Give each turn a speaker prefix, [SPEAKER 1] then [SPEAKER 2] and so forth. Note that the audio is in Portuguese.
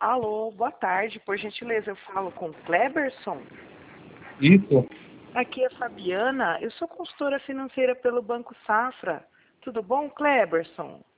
[SPEAKER 1] Alô, boa tarde. Por gentileza, eu falo com Kleberson?
[SPEAKER 2] Isso,
[SPEAKER 1] Aqui é Fabiana. Eu sou consultora financeira pelo Banco Safra. Tudo bom, Kleberson?